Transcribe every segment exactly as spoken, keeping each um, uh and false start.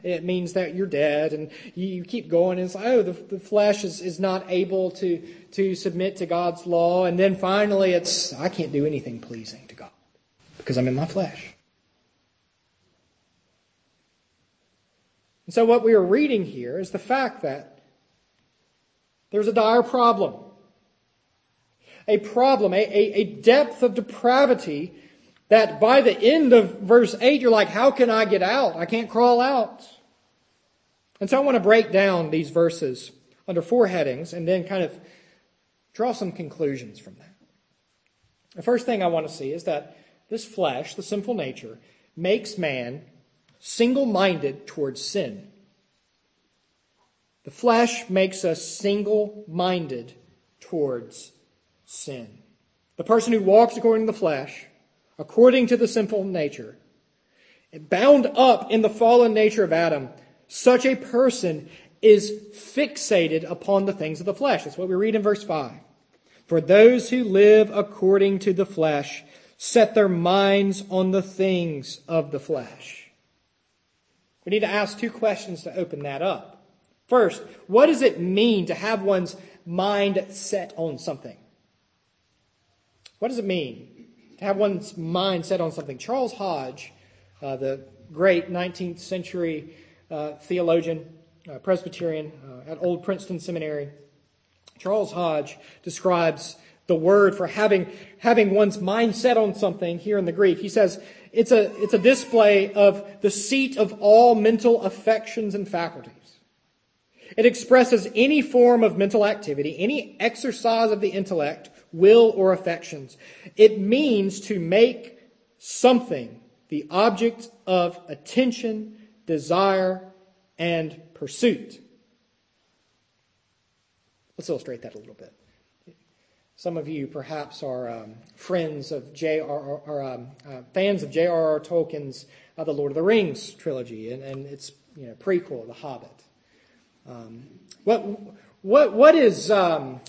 It means that you're dead, and you, you keep going, and it's like, oh, the, the flesh is, is not able to, to submit to God's law. And then finally it's, I can't do anything pleasing to God because I'm in my flesh. And so what we are reading here is the fact that there's a dire problem. A problem, a, a, a depth of depravity that by the end of verse eight, you're like, how can I get out? I can't crawl out. And so I want to break down these verses under four headings and then kind of draw some conclusions from that. The first thing I want to see is that this flesh, the sinful nature, makes man single-minded towards sin. The flesh makes us single-minded towards sin. The person who walks according to the flesh, according to the sinful nature, bound up in the fallen nature of Adam, such a person is fixated upon the things of the flesh. That's what we read in verse five. For those who live according to the flesh set their minds on the things of the flesh. We need to ask two questions to open that up. First, what does it mean to have one's mind set on something? What does it mean to have one's mind set on something? Charles Hodge, uh, the great nineteenth century uh, theologian, uh, Presbyterian uh, at Old Princeton Seminary, Charles Hodge describes the word for having having one's mind set on something here in the Greek. He says it's a it's a display of the seat of all mental affections and faculties. It expresses any form of mental activity, any exercise of the intellect, will, or affections. It means to make something the object of attention, desire, and pursuit. Let's illustrate that a little bit. Some of you perhaps are um, friends of J R R, or um, uh, fans of J R R Tolkien's uh, The Lord of the Rings trilogy and, and its you know, prequel, The Hobbit. Um, what what what is um,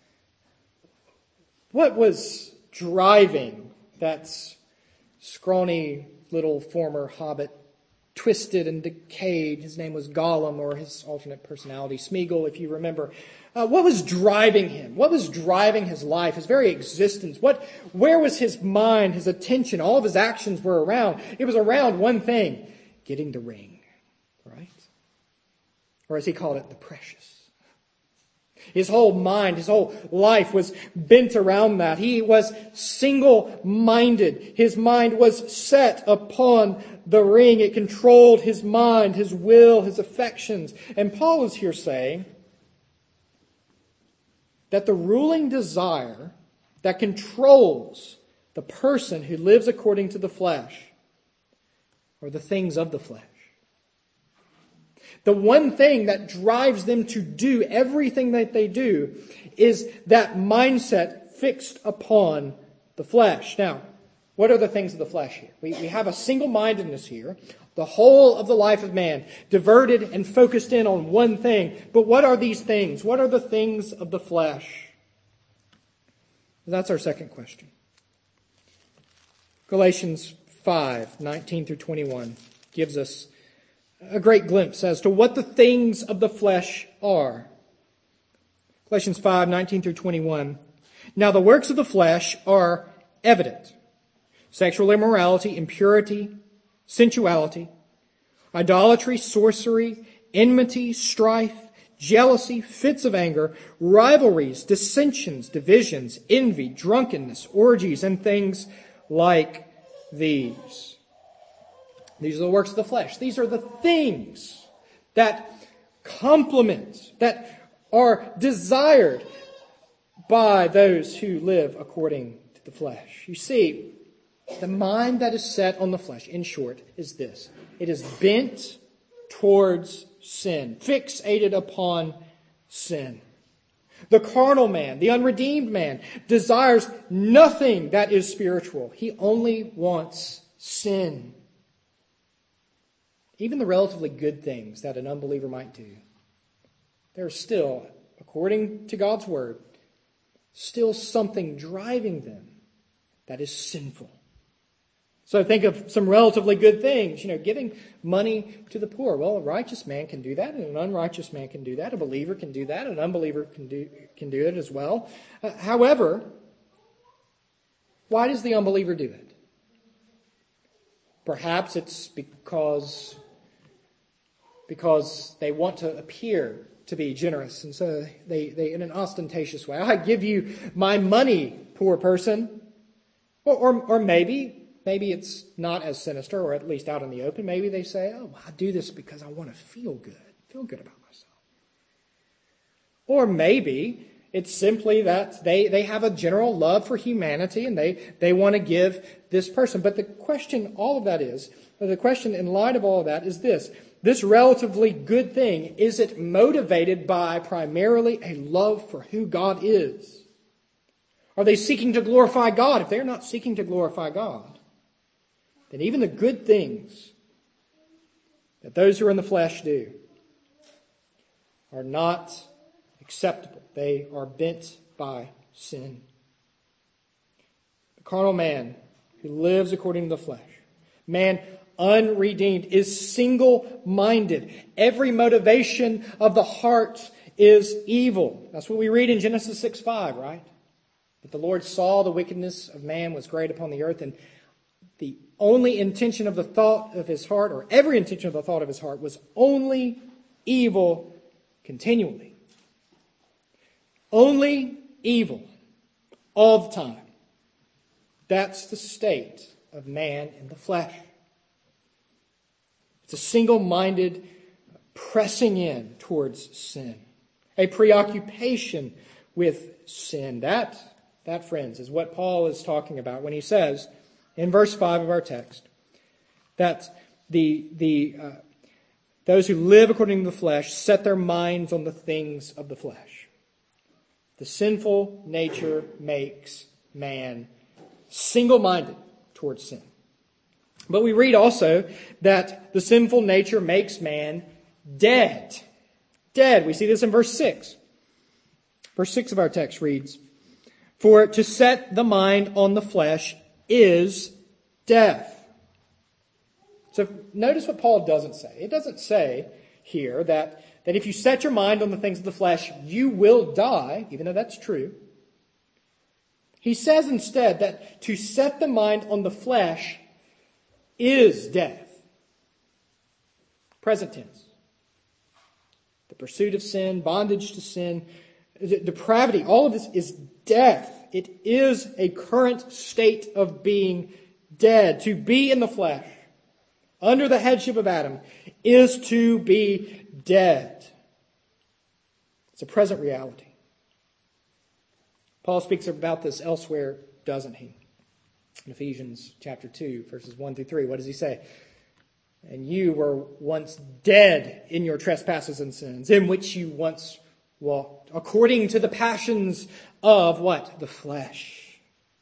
what was driving that scrawny little former hobbit, twisted and decayed? His name was Gollum, or his alternate personality, Smeagol, if you remember. Uh, what was driving him? What was driving his life, his very existence? What, where was his mind, his attention? All of his actions were around. It was around one thing: getting the ring, right? Or as he called it, the precious. His whole mind, his whole life was bent around that. He was single-minded. His mind was set upon the ring. It controlled his mind, his will, his affections. And Paul is here saying that the ruling desire that controls the person who lives according to the flesh are the things of the flesh. The one thing that drives them to do everything that they do is that mindset fixed upon the flesh. Now, what are the things of the flesh here? We, we have a single-mindedness here. The whole of the life of man diverted and focused in on one thing. But what are these things? What are the things of the flesh? That's our second question. Galatians five, nineteen through twenty-one gives us a great glimpse as to what the things of the flesh are. Galatians five, nineteen through twenty-one. Now the works of the flesh are evident: sexual immorality, impurity, sensuality, idolatry, sorcery, enmity, strife, jealousy, fits of anger, rivalries, dissensions, divisions, envy, drunkenness, orgies, and things like these. These are the works of the flesh. These are the things that complement, that are desired by those who live according to the flesh. You see, the mind that is set on the flesh, in short, is this. It is bent towards sin, fixated upon sin. The carnal man, the unredeemed man, desires nothing that is spiritual. He only wants sin. Even the relatively good things that an unbeliever might do, there's still, according to God's word, still something driving them that is sinful. So think of some relatively good things, you know, giving money to the poor. Well, a righteous man can do that, and an unrighteous man can do that. A believer can do that, an unbeliever can do can do it as well. Uh, however, why does the unbeliever do it? Perhaps it's because, because they want to appear to be generous, and so they, they in an ostentatious way, I give you my money, poor person. Or, or, or maybe... Maybe it's not as sinister, or at least out in the open. Maybe they say, oh, I do this because I want to feel good, feel good about myself. Or maybe it's simply that they, they have a general love for humanity and they, they want to give this person. But the question, all of that is, the question in light of all of that is this. This relatively good thing, is it motivated by primarily a love for who God is? Are they seeking to glorify God? If they're not seeking to glorify God, then even the good things that those who are in the flesh do are not acceptable. They are bent by sin. The carnal man who lives according to the flesh, man unredeemed, is single-minded. Every motivation of the heart is evil. That's what we read in Genesis six five, right? But the Lord saw the wickedness of man was great upon the earth, and the only intention of the thought of his heart, or every intention of the thought of his heart, was only evil continually. Only evil all the time. That's the state of man in the flesh. It's a single-minded pressing in towards sin. A preoccupation with sin. That, that, friends, is what Paul is talking about when he says, in verse five of our text, that the the uh, those who live according to the flesh set their minds on the things of the flesh. The sinful nature makes man single-minded towards sin. But we read also that the sinful nature makes man dead. Dead. We see this in verse six. Verse six of our text reads, "For to set the mind on the flesh is death." So notice what Paul doesn't say. It doesn't say here that, that if you set your mind on the things of the flesh, you will die, even though that's true. He says instead that to set the mind on the flesh is death. Present tense. The pursuit of sin, bondage to sin, depravity, all of this is death. It is a current state of being dead. To be in the flesh, under the headship of Adam, is to be dead. It's a present reality. Paul speaks about this elsewhere, doesn't he? In Ephesians chapter two, verses one through three, what does he say? "And you were once dead in your trespasses and sins, in which you once walked, according to the passions of" what? The flesh.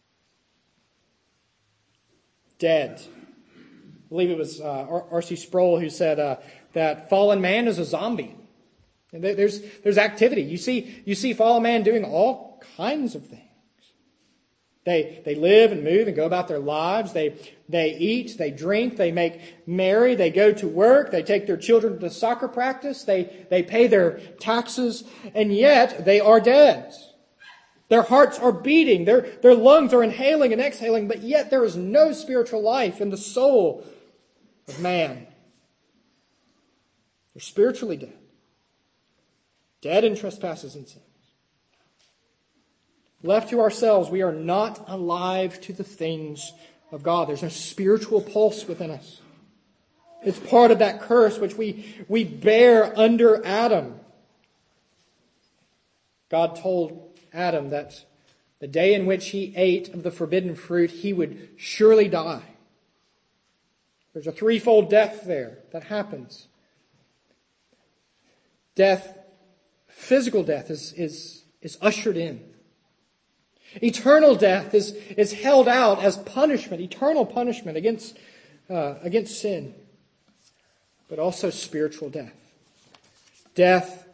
Dead. I believe it was uh, R C Sproul who said uh, that fallen man is a zombie. And there's there's activity. You see you see fallen man doing all kinds of things. They they live and move and go about their lives. They they eat, they drink, they make merry, they go to work, they take their children to soccer practice, they, they pay their taxes, and yet they are dead. Their hearts are beating, their, their lungs are inhaling and exhaling, but yet there is no spiritual life in the soul of man. They're spiritually dead. Dead in trespasses and sins. Left to ourselves, we are not alive to the things of God. There's no spiritual pulse within us. It's part of that curse which we, we bear under Adam. God told Adam that the day in which he ate of the forbidden fruit, he would surely die. There's a threefold death there that happens. Death, physical death, is, is, is ushered in. Eternal death is, is held out as punishment, eternal punishment against, uh, against sin. But also spiritual death. Death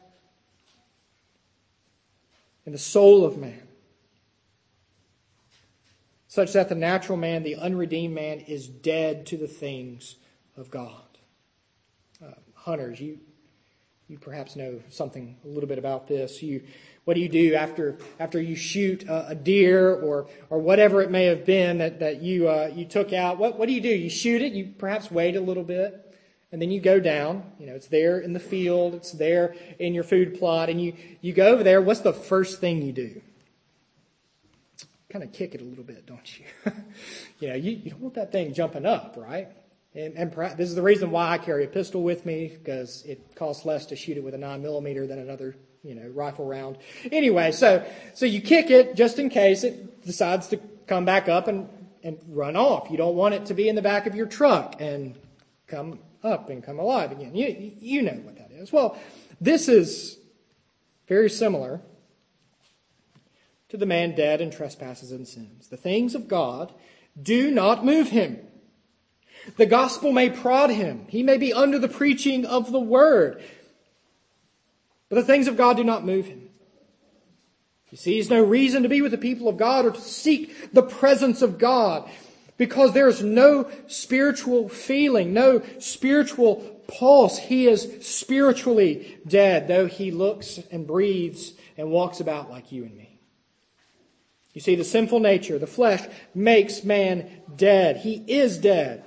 in the soul of man. such that the natural man, the unredeemed man, is dead to the things of God. Uh, hunters, you you perhaps know something a little bit about this. You, what do you do after after you shoot a, a deer or or whatever it may have been that that you uh, you took out? What what do you do? You shoot it. You perhaps wait a little bit, and then you go down. You know, it's there in the field. It's there in your food plot, and you you go over there. What's the first thing you do? Kind of kick it a little bit, don't you? you know, you, you don't want that thing jumping up, right? And, and perhaps, this is the reason why I carry a pistol with me, because it costs less to shoot it with a nine millimeter than another, you know, rifle round. Anyway, so so you kick it just in case it decides to come back up and, and run off. You don't want it to be in the back of your truck and come up and come alive again. You you know what that is. Well, this is very similar to the man dead in trespasses and sins. The things of God do not move him. The gospel may prod him. He may be under the preaching of the word. But the things of God do not move him. He sees no reason to be with the people of God or to seek the presence of God, because there is no spiritual feeling, no spiritual pulse. He is spiritually dead, though he looks and breathes and walks about like you and me. You see, the sinful nature, the flesh, makes man dead. He is dead.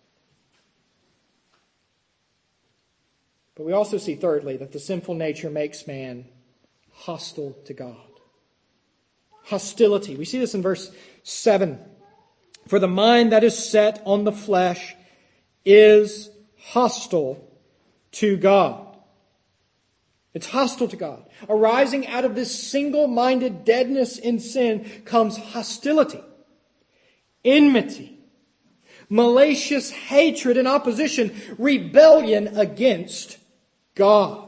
But we also see, thirdly, that the sinful nature makes man hostile to God. Hostility. We see this in verse seven. For the mind that is set on the flesh is hostile to God. It's hostile to God. Arising out of this single-minded deadness in sin comes hostility, enmity, malicious hatred and opposition, rebellion against God.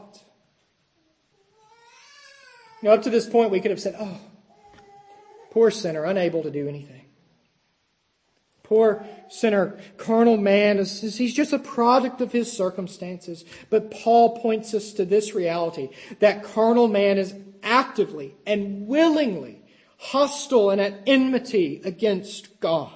You know, up to this point we could have said, oh, poor sinner, unable to do anything. Poor sinner, carnal man, is, is, he's just a product of his circumstances. But Paul points us to this reality, that carnal man is actively and willingly hostile and at enmity against God.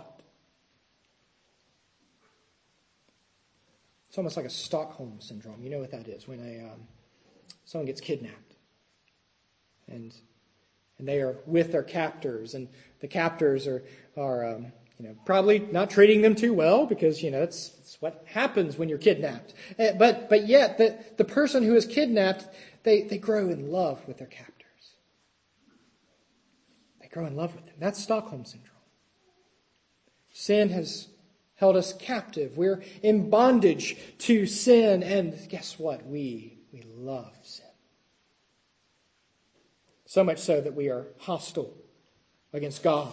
It's almost like a Stockholm syndrome. You know what that is, when a um, someone gets kidnapped. And and they are with their captors, and the captors are, are um, you know, probably not treating them too well, because, you know, it's, it's what happens when you're kidnapped. Uh, but but yet, the, the person who is kidnapped, they, they grow in love with their captors. They grow in love with them. That's Stockholm syndrome. Sin has held us captive. We're in bondage to sin, and guess what? We, we love sin. So much so that we are hostile against God.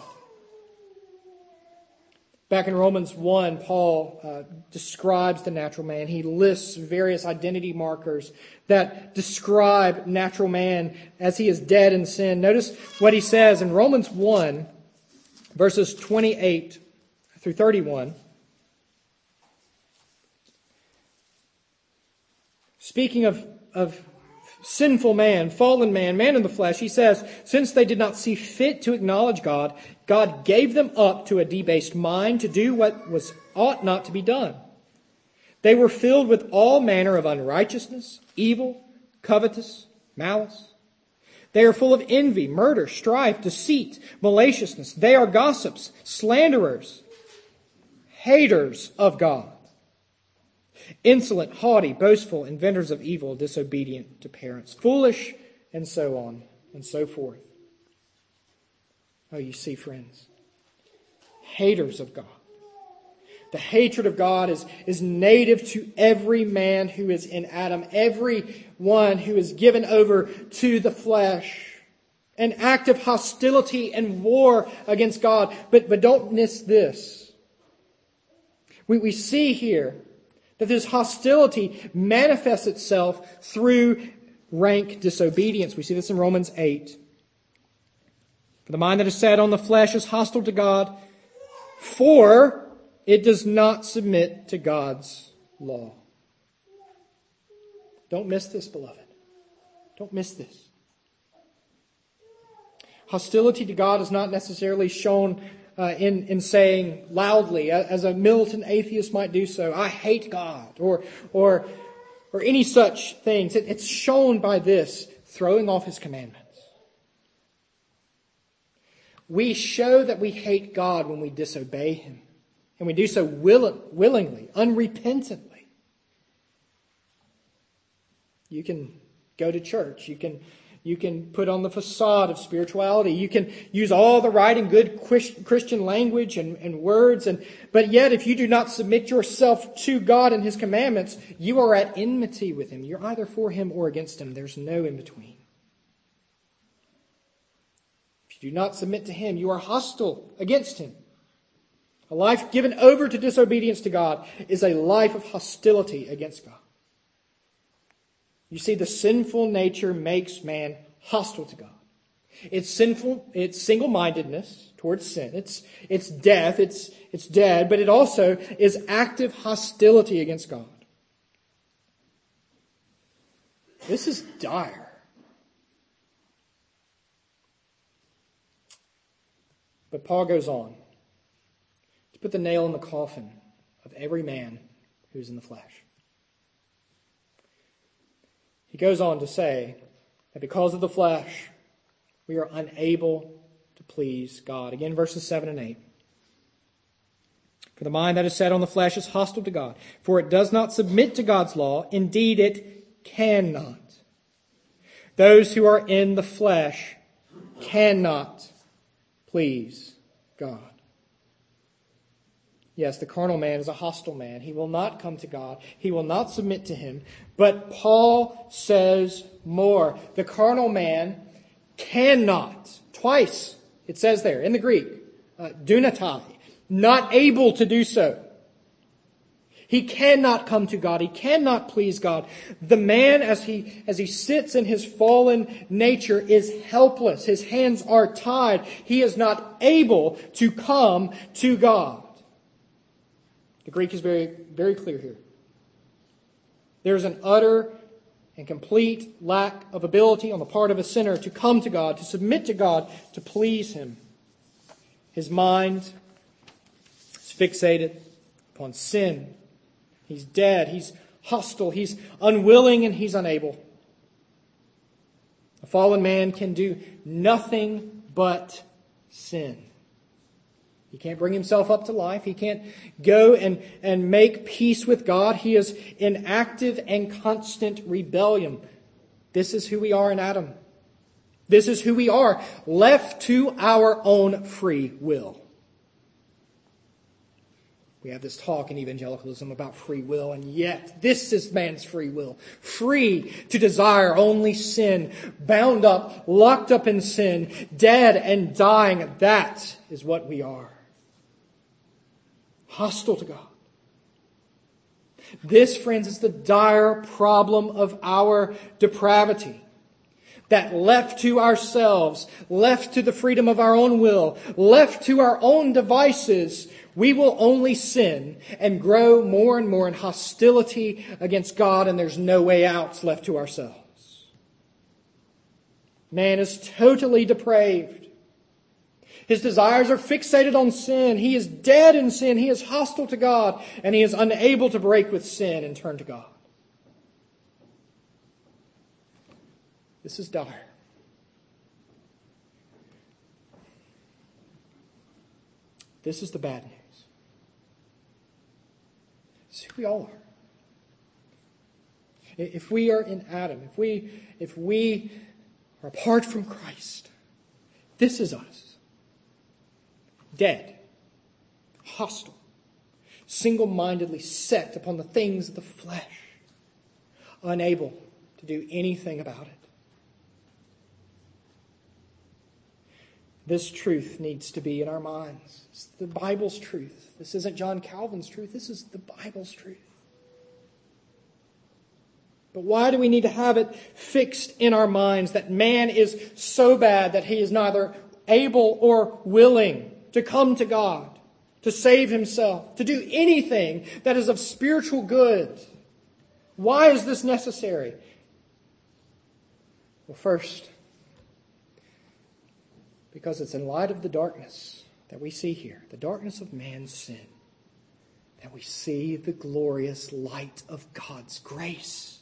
Back in Romans one, Paul uh, describes the natural man. He lists various identity markers that describe natural man as he is dead in sin. Notice what he says in Romans one, verses twenty-eight through thirty-one. Speaking of, of sinful man, fallen man, man in the flesh, he says, since they did not see fit to acknowledge God, God gave them up to a debased mind to do what was ought not to be done. They were filled with all manner of unrighteousness, evil, covetous, malice. They are full of envy, murder, strife, deceit, maliciousness. They are gossips, slanderers, haters of God, insolent, haughty, boastful, inventors of evil, disobedient to parents, foolish, and so on and so forth. Oh, you see, friends, haters of God. The hatred of God is, is native to every man who is in Adam, every one who is given over to the flesh. An act of hostility and war against God. But, but don't miss this. We, we see here that this hostility manifests itself through rank disobedience. We see this in Romans eight. For the mind that is set on the flesh is hostile to God, for it does not submit to God's law. Don't miss this, beloved. Don't miss this. Hostility to God is not necessarily shown uh, in, in saying loudly, as a militant atheist might do so, I hate God, or, or, or any such things. It, it's shown by this, throwing off His commandments. We show that we hate God when we disobey Him. And we do so will, willingly, unrepentantly. You can go to church. You can, you can put on the facade of spirituality. You can use all the right and good Christian language and, and words. And, but yet, if you do not submit yourself to God and His commandments, you are at enmity with Him. You're either for Him or against Him. There's no in between. If you do not submit to Him, you are hostile against Him. A life given over to disobedience to God is a life of hostility against God. You see, the sinful nature makes man hostile to God. It's sinful, it's single-mindedness towards sin. It's, it's death, it's, it's dead, but it also is active hostility against God. This is dire. But Paul goes on to put the nail in the coffin of every man who's in the flesh. He goes on to say that because of the flesh, we are unable to please God. Again, verses seven and eight. For the mind that is set on the flesh is hostile to God, for it does not submit to God's law. Indeed, it cannot. Those who are in the flesh cannot please God. Yes, the carnal man is a hostile man. He will not come to God. He will not submit to Him. But Paul says more. The carnal man cannot. Twice it says there in the Greek, uh, dunatai, not able to do so. He cannot come to God. He cannot please God. The man, as he, as he sits in his fallen nature, is helpless. His hands are tied. He is not able to come to God. The Greek is very, very clear here. There is an utter and complete lack of ability on the part of a sinner to come to God, to submit to God, to please Him. His mind is fixated upon sin. He's dead. He's hostile. He's unwilling and he's unable. A fallen man can do nothing but sin. He can't bring himself up to life. He can't go and, and make peace with God. He is in active and constant rebellion. This is who we are in Adam. This is who we are, left to our own free will. We have this talk in evangelicalism about free will, and yet this is man's free will. Free to desire only sin, bound up, locked up in sin, dead and dying. That is what we are. Hostile to God. This, friends, is the dire problem of our depravity. That left to ourselves, left to the freedom of our own will, left to our own devices, we will only sin and grow more and more in hostility against God, and there's no way out left to ourselves. Man is totally depraved. His desires are fixated on sin. He is dead in sin. He is hostile to God, and he is unable to break with sin and turn to God. This is dire. This is the bad news. This is who we all are. If we are in Adam, if we, if we are apart from Christ, this is us. Dead, hostile, single-mindedly set upon the things of the flesh, unable to do anything about it. This truth needs to be in our minds. It's the Bible's truth. This isn't John Calvin's truth. This is the Bible's truth. But why do we need to have it fixed in our minds that man is so bad that he is neither able or willing to come to God, to save himself, to do anything that is of spiritual good? Why is this necessary? Well, first, because it's in light of the darkness that we see here, the darkness of man's sin, that we see the glorious light of God's grace.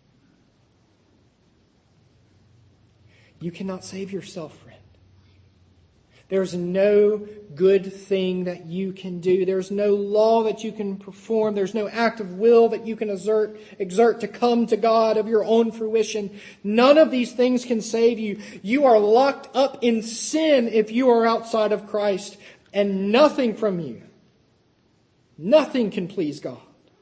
You cannot save yourself, friend. There's no good thing that you can do. There's no law that you can perform. There's no act of will that you can exert, exert to come to God of your own fruition. None of these things can save you. You are locked up in sin if you are outside of Christ, and nothing from you, nothing can please God.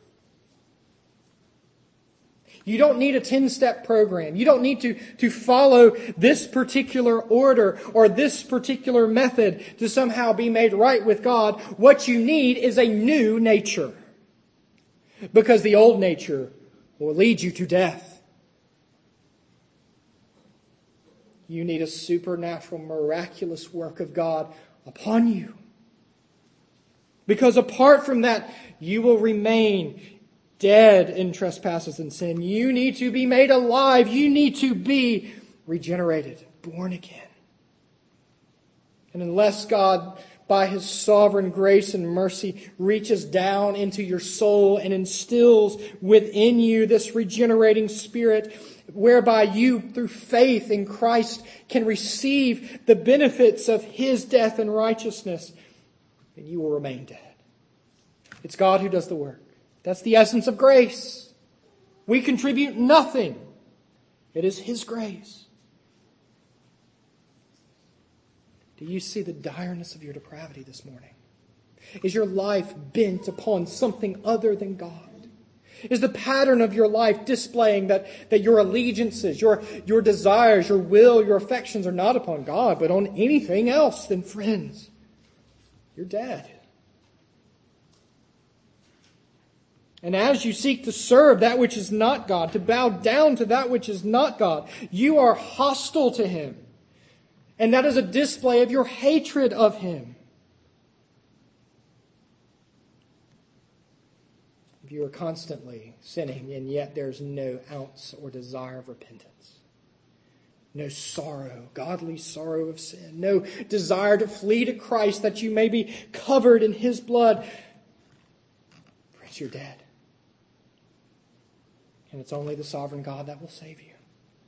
You don't need a ten-step program. You don't need to, to follow this particular order or this particular method to somehow be made right with God. What you need is a new nature. Because the old nature will lead you to death. You need a supernatural, miraculous work of God upon you. Because apart from that, you will remain dead in trespasses and sin. You need to be made alive. You need to be regenerated, born again. And unless God, by His sovereign grace and mercy, reaches down into your soul and instills within you this regenerating spirit, whereby you, through faith in Christ, can receive the benefits of His death and righteousness, then you will remain dead. It's God who does the work. That's the essence of grace. We contribute nothing. It is His grace. Do you see the direness of your depravity this morning? Is your life bent upon something other than God? Is the pattern of your life displaying that, that your allegiances, your, your desires, your will, your affections are not upon God, but on anything else? Then, friends, you're dead. And as you seek to serve that which is not God, to bow down to that which is not God, you are hostile to Him. And that is a display of your hatred of Him. If you are constantly sinning, and yet there's no ounce or desire of repentance, no sorrow, godly sorrow of sin, no desire to flee to Christ that you may be covered in His blood, friends, you're dead. And it's only the sovereign God that will save you.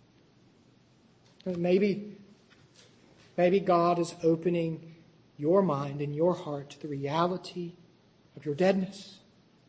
Maybe, maybe God is opening your mind and your heart to the reality of your deadness.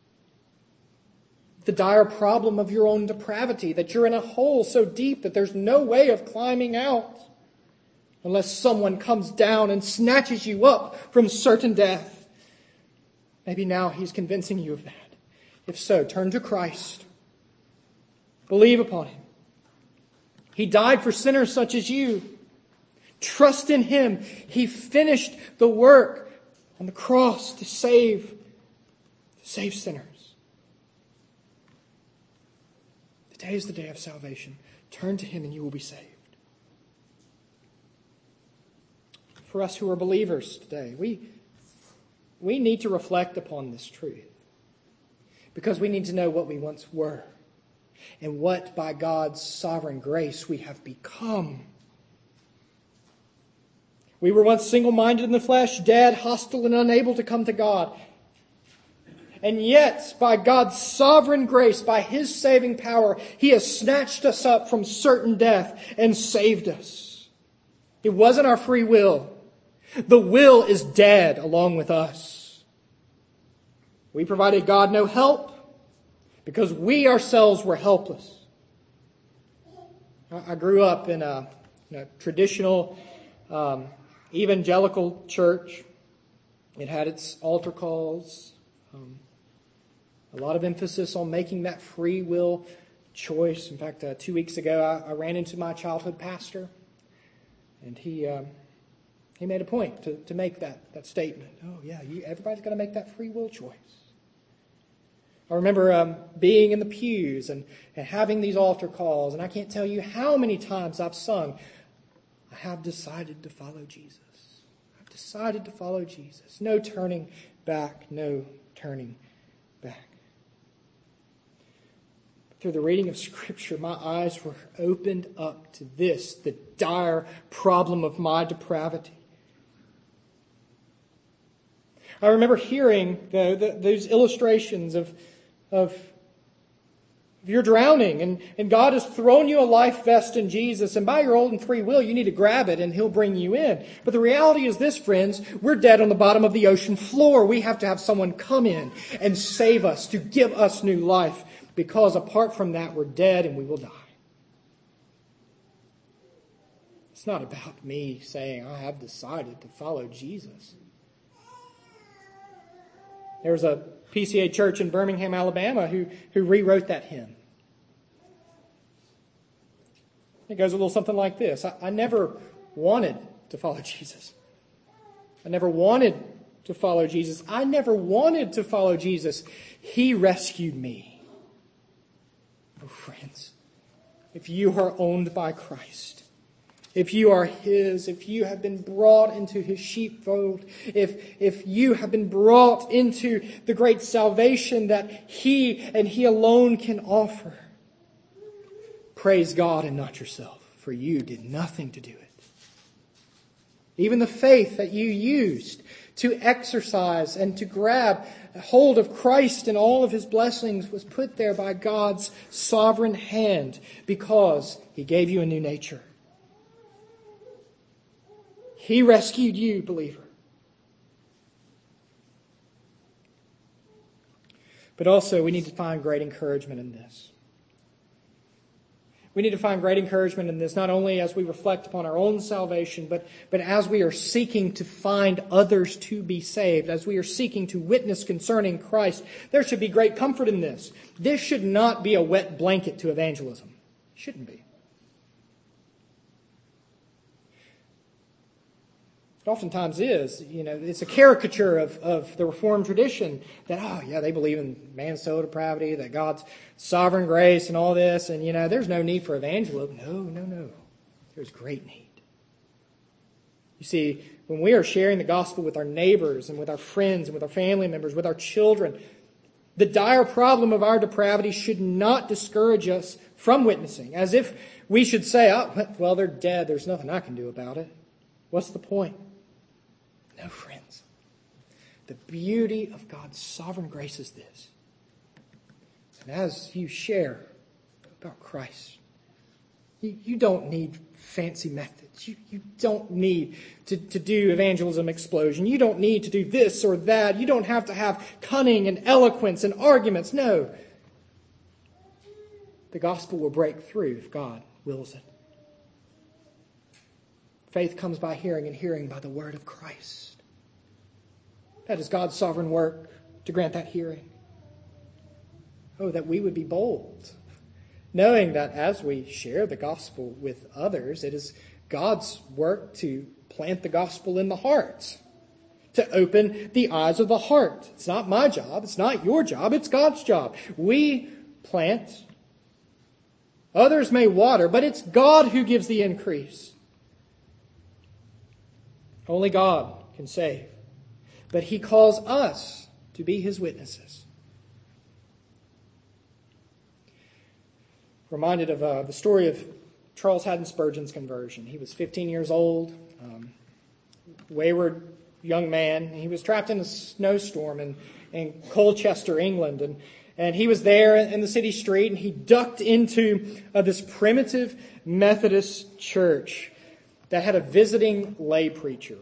The dire problem of your own depravity, that you're in a hole so deep that there's no way of climbing out unless someone comes down and snatches you up from certain death. Maybe now He's convincing you of that. If so, turn to Christ. Believe upon Him. He died for sinners such as you. Trust in Him. He finished the work on the cross to save, to save sinners. Today is the day of salvation. Turn to Him and you will be saved. For us who are believers today, we, we need to reflect upon this truth. Because we need to know what we once were. And what, by God's sovereign grace, we have become. We were once single-minded in the flesh, dead, hostile, and unable to come to God. And yet, by God's sovereign grace, by His saving power, He has snatched us up from certain death and saved us. It wasn't our free will. The will is dead along with us. We provided God no help, because we ourselves were helpless. I grew up in a, in a traditional um, evangelical church. It had its altar calls. Um, a lot of emphasis on making that free will choice. In fact, uh, two weeks ago, I, I ran into my childhood pastor. And he um, he made a point to, to make that, that statement. Oh, yeah, you, everybody's got to make that free will choice. I remember um, being in the pews and, and having these altar calls, and I can't tell you how many times I've sung, I have decided to follow Jesus. I've decided to follow Jesus. No turning back, no turning back. Through the reading of Scripture, my eyes were opened up to this, the dire problem of my depravity. I remember hearing the, the, those illustrations of, of you're drowning and, and God has thrown you a life vest in Jesus, and by your own free will you need to grab it and He'll bring you in. But the reality is this, friends, we're dead on the bottom of the ocean floor. We have to have someone come in and save us, to give us new life, because apart from that we're dead and we will die. It's not about me saying I have decided to follow Jesus. There was a P C A church in Birmingham, Alabama, who, who rewrote that hymn. It goes a little something like this. I, I never wanted to follow Jesus. I never wanted to follow Jesus. I never wanted to follow Jesus. He rescued me. Oh, friends, if you are owned by Christ, if you are His, if you have been brought into His sheepfold, if, if you have been brought into the great salvation that He and He alone can offer, praise God and not yourself, for you did nothing to do it. Even the faith that you used to exercise and to grab hold of Christ and all of His blessings was put there by God's sovereign hand because He gave you a new nature. He rescued you, believer. But also, we need to find great encouragement in this. We need to find great encouragement in this, not only as we reflect upon our own salvation, but, but as we are seeking to find others to be saved, as we are seeking to witness concerning Christ. There should be great comfort in this. This should not be a wet blanket to evangelism. It shouldn't be. It oftentimes is. You know, it's a caricature of, of the Reformed tradition that, oh, yeah, they believe in man's total depravity, that God's sovereign grace and all this, and, you know, there's no need for evangelism. No, no, no. There's great need. You see, when we are sharing the gospel with our neighbors and with our friends and with our family members, with our children, the dire problem of our depravity should not discourage us from witnessing, as if we should say, oh, well, they're dead. There's nothing I can do about it. What's the point? No, friends. The beauty of God's sovereign grace is this. And as you share about Christ, you, you don't need fancy methods. You, you don't need to, to do evangelism explosion. You don't need to do this or that. You don't have to have cunning and eloquence and arguments. No. The gospel will break through if God wills it. Faith comes by hearing, and hearing by the word of Christ. That is God's sovereign work to grant that hearing. Oh, that we would be bold, knowing that as we share the gospel with others, it is God's work to plant the gospel in the hearts, to open the eyes of the heart. It's not my job. It's not your job. It's God's job. We plant. Others may water, but it's God who gives the increase. Only God can save. But He calls us to be His witnesses. Reminded of uh, the story of Charles Haddon Spurgeon's conversion. He was fifteen years old, um, wayward young man. He was trapped in a snowstorm in, in Colchester, England. And, and he was there in the city street, and he ducked into uh, this primitive Methodist church that had a visiting lay preacher.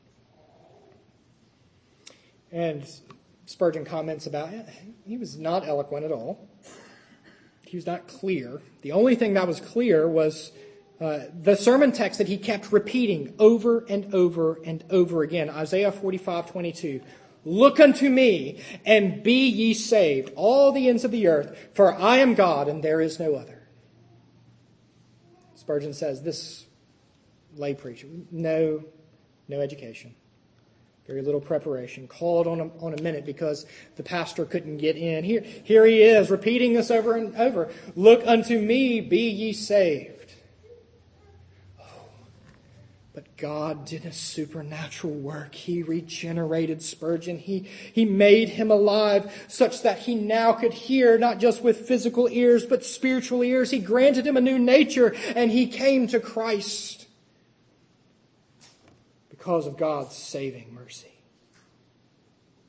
And Spurgeon comments about it. He was not eloquent at all. He was not clear. The only thing that was clear was uh, the sermon text that he kept repeating over and over and over again. Isaiah forty-five twenty-two. Look unto me, and be ye saved, all the ends of the earth, for I am God, and there is no other. Spurgeon says this lay preacher, no, no education. Very little preparation. Called on a, on a minute because the pastor couldn't get in. Here, here he is repeating this over and over. Look unto me, be ye saved. Oh, but God did a supernatural work. He regenerated Spurgeon. He, he made him alive such that he now could hear not just with physical ears but spiritual ears. He granted him a new nature, and he came to Christ. Because of God's saving mercy.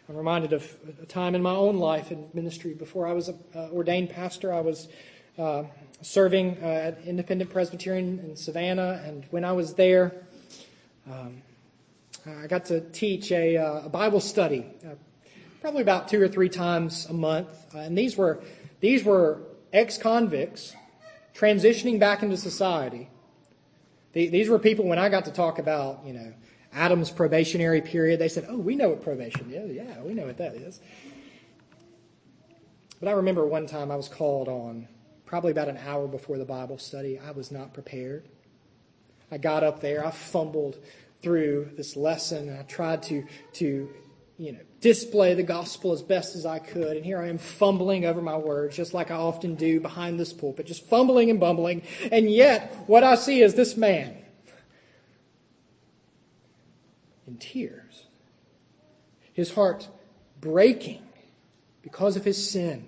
I'm reminded of a time in my own life in ministry. Before I was an uh, ordained pastor, I was uh, serving uh, at Independent Presbyterian in Savannah, and when I was there, um, I got to teach a, uh, a Bible study, uh, probably about two or three times a month. Uh, and these were these were ex-convicts transitioning back into society. The, these were people, when I got to talk about, you know, Adam's probationary period, they said, "Oh, we know what probation is. Yeah, we know what that is." But I remember one time I was called on, probably about an hour before the Bible study. I was not prepared. I got up there, I fumbled through this lesson, and I tried to, to you know, display the gospel as best as I could. And here I am fumbling over my words, just like I often do behind this pulpit, just fumbling and bumbling. And yet, what I see is this man in tears, his heart breaking because of his sin,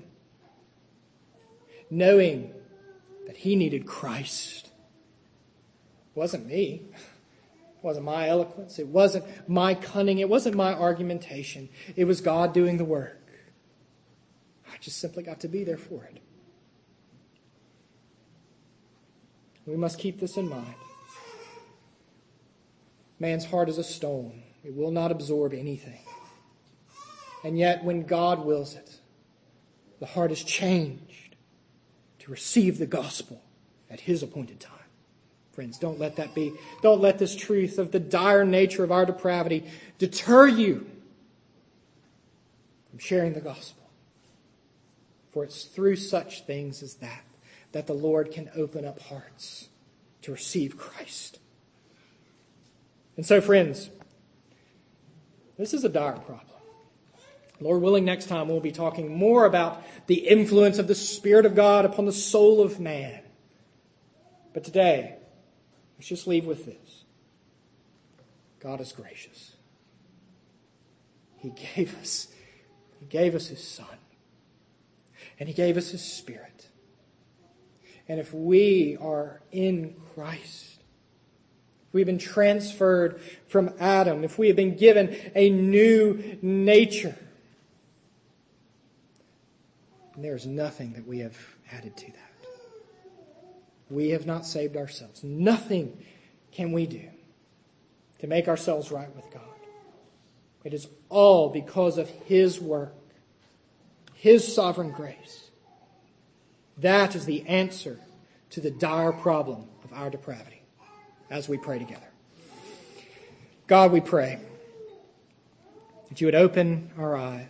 knowing that he needed Christ. It wasn't me. It wasn't my eloquence. It wasn't my cunning. It wasn't my argumentation. It was God doing the work. I just simply got to be there for it. We must keep this in mind. Man's heart is a stone. It will not absorb anything. And yet, when God wills it, the heart is changed to receive the gospel at His appointed time. Friends, don't let that be. Don't let this truth of the dire nature of our depravity deter you from sharing the gospel. For it's through such things as that that the Lord can open up hearts to receive Christ. And so, friends, this is a dire problem. Lord willing, next time we'll be talking more about the influence of the Spirit of God upon the soul of man. But today, let's just leave with this. God is gracious. He gave us, He gave us His Son. And He gave us His Spirit. And if we are in Christ, if we've been transferred from Adam, if we have been given a new nature, there's nothing that we have added to that. We have not saved ourselves. Nothing can we do to make ourselves right with God. It is all because of His work, His sovereign grace. That is the answer to the dire problem of our depravity as we pray together. God, we pray that You would open our eyes.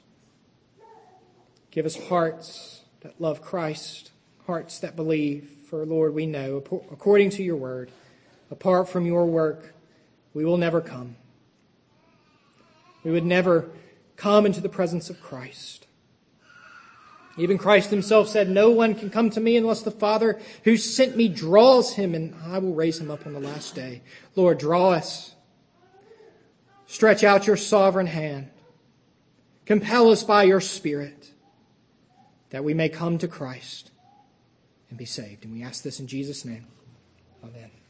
Give us hearts that love Christ, hearts that believe. For, Lord, we know, according to Your word, apart from Your work, we will never come. We would never come into the presence of Christ. Even Christ Himself said, "No one can come to me unless the Father who sent me draws him, and I will raise him up on the last day." Lord, draw us. Stretch out Your sovereign hand. Compel us by Your Spirit, that we may come to Christ and be saved. And we ask this in Jesus' name. Amen.